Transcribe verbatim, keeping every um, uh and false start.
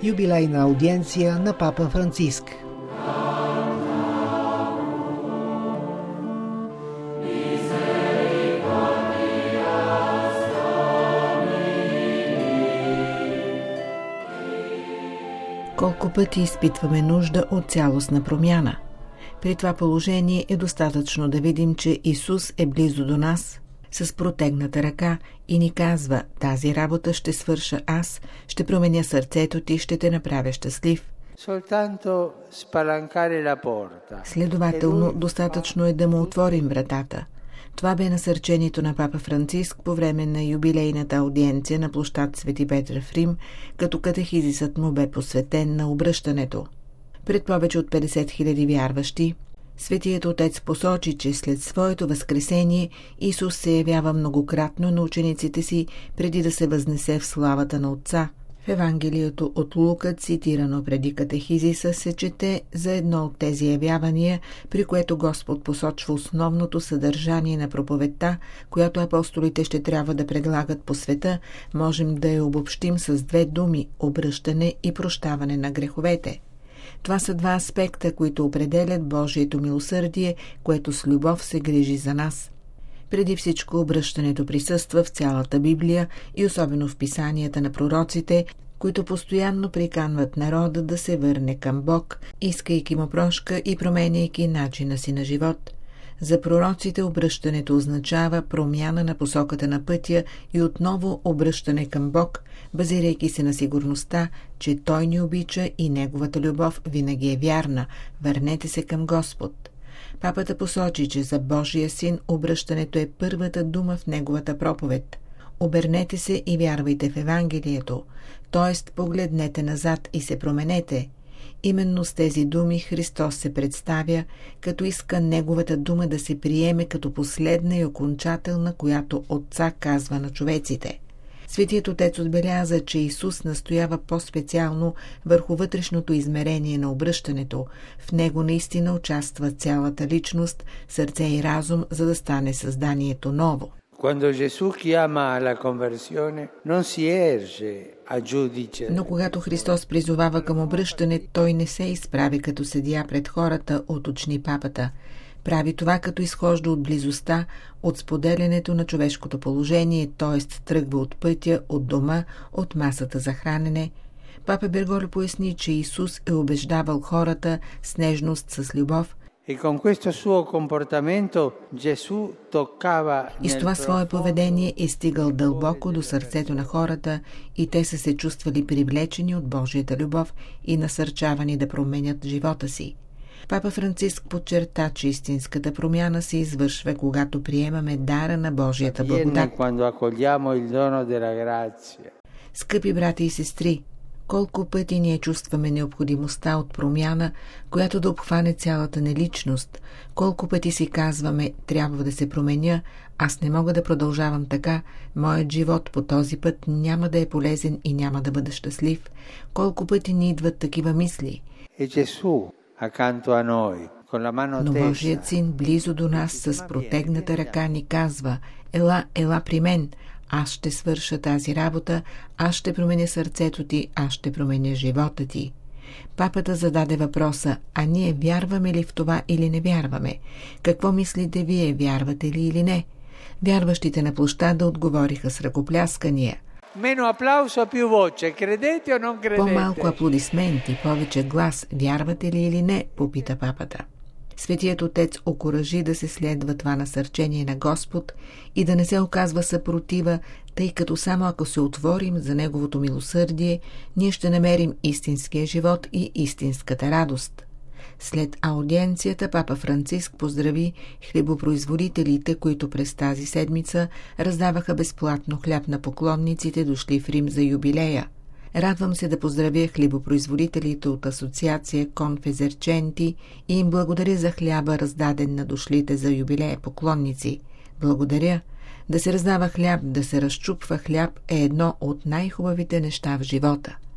юбилейна аудиенция на папа Франциск. Колко пъти изпитваме нужда от цялостна промяна? При това положение е достатъчно да видим, че Исус е близо до нас, с протегната ръка и ни казва: тази работа ще свърша аз, ще променя сърцето ти, ще те направя щастлив. Следователно, достатъчно е да му отворим вратата. Това бе насърчението на папа Франциск по време на юбилейната аудиенция на площад Свети Петър в Рим, като катехизисът му бе посветен на обръщането. Пред повече от петдесет хиляди вярващи, Светият Отец посочи, че след своето възкресение Исус се явява многократно на учениците си, преди да се възнесе в славата на Отца. В Евангелието от Лука, цитирано преди катехизиса, се чете за едно от тези явявания, при което Господ посочва основното съдържание на проповедта, която апостолите ще трябва да предлагат по света. Можем да я обобщим с две думи – обръщане и прощаване на греховете. Това са два аспекта, които определят Божието милосърдие, което с любов се грижи за нас. Преди всичко обръщането присъства в цялата Библия и особено в писанията на пророците, които постоянно приканват народа да се върне към Бог, искайки му прошка и променяйки начина си на живот. За пророците обръщането означава промяна на посоката на пътя и отново обръщане към Бог, базирайки се на сигурността, че Той ни обича и Неговата любов винаги е вярна. Върнете се към Господ. Папата посочи, че за Божия син обръщането е първата дума в неговата проповед. Обърнете се и вярвайте в Евангелието, т.е. погледнете назад и се променете. Именно с тези думи Христос се представя, като иска Неговата дума да се приеме като последна и окончателна, която Отца казва на човеците. Светият Отец отбеляза, че Исус настоява по-специално върху вътрешното измерение на обръщането. В него наистина участва цялата личност, сърце и разум, за да стане създанието ново. Но когато Христос призовава към обръщане, Той не се изправи като съдия пред хората, уточни папата. Прави това, като изхожда от близостта, от споделянето на човешкото положение, т.е. тръгва от пътя, от дома, от масата за хранене. Папа Берголио поясни, че Исус е убеждавал хората с нежност, с любов. И с това свое поведение е стигал дълбоко до сърцето на хората и те са се чувствали привлечени от Божията любов и насърчавани да променят живота си. Папа Франциск подчерта, че истинската промяна се извършва, когато приемаме дара на Божията благодат. Скъпи брати и сестри, колко пъти ние чувстваме необходимостта от промяна, която да обхване цялата неличност, колко пъти си казваме: трябва да се променя, аз не мога да продължавам така, моят живот по този път няма да е полезен и няма да бъда щастлив. Колко пъти ни идват такива мисли. Но Божият син близо до нас с протегната ръка ни казва: ела, ела при мен, аз ще свърша тази работа, аз ще променя сърцето ти, аз ще променя живота ти. Папата зададе въпроса: а ние вярваме ли в това или не вярваме? Какво мислите вие, вярвате ли или не? Вярващите на площада отговориха с ръкопляскания. По-малко аплодисменти, повече глас. Вярвате ли или не? Попита папата. Светият Отец окуражи да се следва това насърчение на Господ и да не се оказва съпротива, тъй като само ако се отворим за Неговото милосърдие, ние ще намерим истинския живот и истинската радост. След аудиенцията папа Франциск поздрави хлебопроизводителите, които през тази седмица раздаваха безплатно хляб на поклонниците, дошли в Рим за юбилея. Радвам се да поздравя хлебопроизводителите от асоциация Конфезерченти и им благодаря за хляба, раздаден на дошлите за юбилея поклонници. Благодаря. Да се раздава хляб, да се разчупва хляб е едно от най-хубавите неща в живота.